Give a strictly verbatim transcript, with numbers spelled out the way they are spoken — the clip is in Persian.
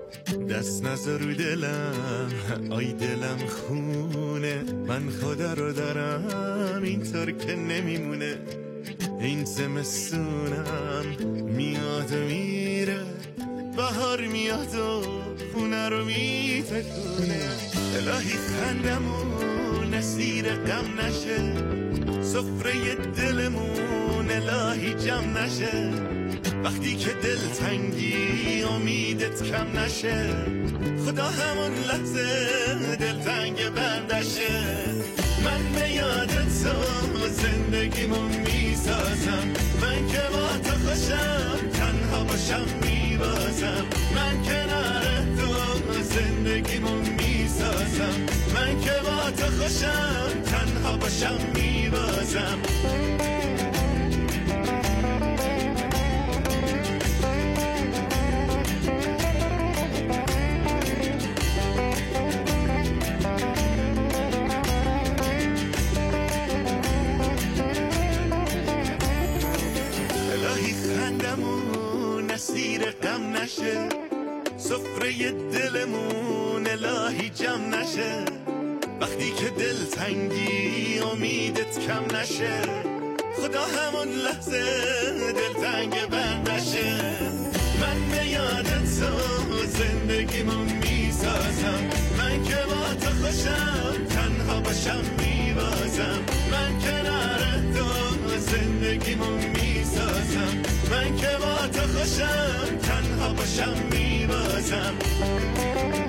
دست نذار رو دلم، آی دلم خونه، من خدا رو دارم اینطور که نمیمونه. این زمستونم میاد و میره، بهار میاد و خونه رو میتکونه. الهی خندمون اسیر غم نشه، سفره دلمون الهی جمع نشه. وقتی که دل تنگی امیدت کم نشه، خدا همون لحظه دل تنگ بندشه. من به یاد تو زندگیمو میسازم، من که با تو خوشم تنها باشم میبازم. من کنار تو زندگیمو میسازم، من که با تو خوشم تنها باشم میبازم. خندمون اسیر غم نشه، سفره دلمون الهی جمع نشه. وقتی که دل تنگی امیدت کم نشه، خدا همون لحظه دل تنگ بندشه. من به یاد تو زندگیمو میسازم، من که با تو خوشم تنها باشم میبازم. من کنار تو زندگیمو میسازم، من که با تو خوشم تنها باشم میبازم.